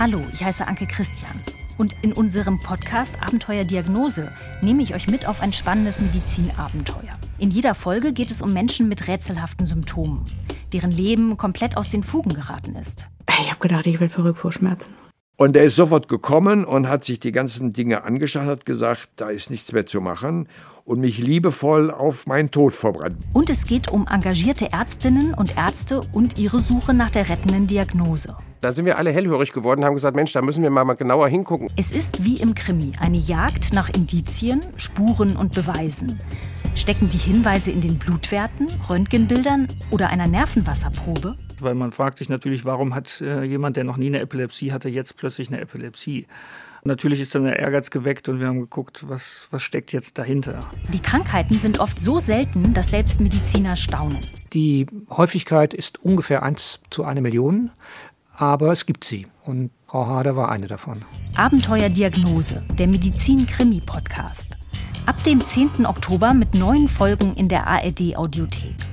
Hallo, ich heiße Anke Christians und in unserem Podcast Abenteuer Diagnose nehme ich euch mit auf ein spannendes Medizinabenteuer. In jeder Folge geht es um Menschen mit rätselhaften Symptomen, deren Leben komplett aus den Fugen geraten ist. Ich habe gedacht, ich werde verrückt vor Schmerzen. Und er ist sofort gekommen und hat sich die ganzen Dinge angeschaut, hat gesagt, da ist nichts mehr zu machen und mich liebevoll auf meinen Tod vorbereitet. Und es geht um engagierte Ärztinnen und Ärzte und ihre Suche nach der rettenden Diagnose. Da sind wir alle hellhörig geworden, haben gesagt, Mensch, da müssen wir mal genauer hingucken. Es ist wie im Krimi, eine Jagd nach Indizien, Spuren und Beweisen. Stecken die Hinweise in den Blutwerten, Röntgenbildern oder einer Nervenwasserprobe? Weil man fragt sich natürlich, warum hat jemand, der noch nie eine Epilepsie hatte, jetzt plötzlich eine Epilepsie? Und natürlich ist dann der Ehrgeiz geweckt und wir haben geguckt, was steckt jetzt dahinter. Die Krankheiten sind oft so selten, dass selbst Mediziner staunen. Die Häufigkeit ist ungefähr 1 zu 1 Million, aber es gibt sie. Und Frau Harder war eine davon. Abenteuer Diagnose, der Medizin-Krimi-Podcast. Ab dem 10. Oktober mit neuen Folgen in der ARD-Audiothek.